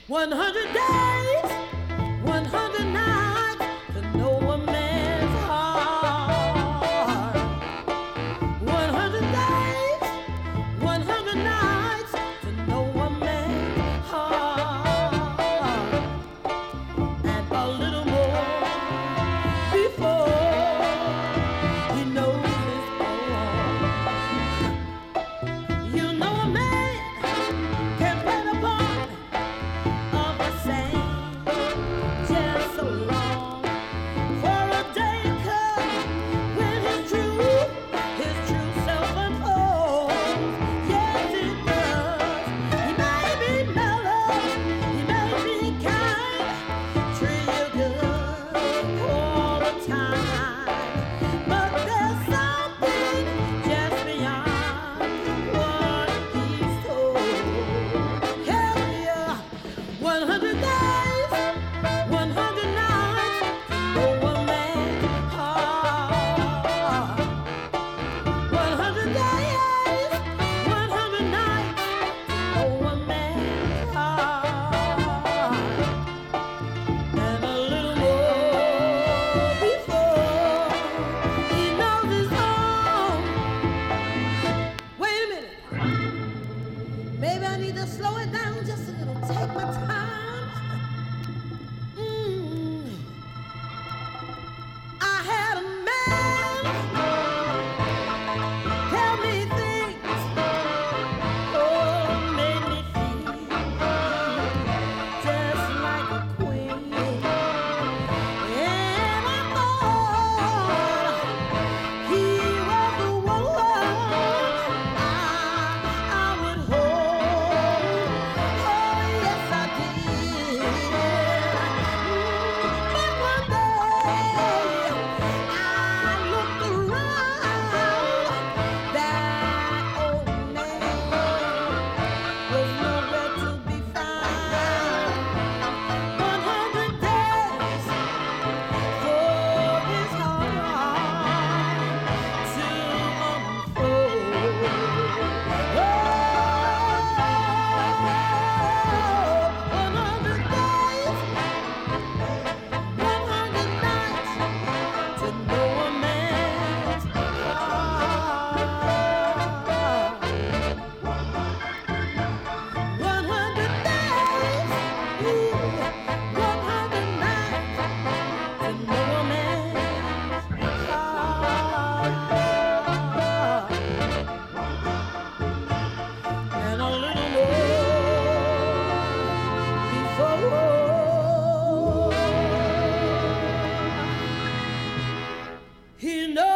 100 days, 100 nights to know a man's heart. 100 days, 100 nights to know a man's heart. And a little more before he knows his own. You know a man can play the part of a saint just so long. For a day comes when his true self unfolds. Yes, it does. He may be mellow, he may be kind, treat you good all the time. But there's something just beyond what he's told. Hell yeah, 100 days, 100 nights to know a man's heart. 100 days, 100 nights to know a man's heart. And a little more before he knows his own. Wait a minute. Maybe I need to slow it down just a little. Take my time. I had a man tell me things, oh, made me feel just like a queen. And I thought he was the one I would hold. Oh, yes, I did. But one day I looked around. That old man was nowhere to be found. 100 days for his heart to unfold. Oh, 100 days, 100 nights to know a man's heart. 100 days, 100 nights to know a man's heart. And a little more before he knows.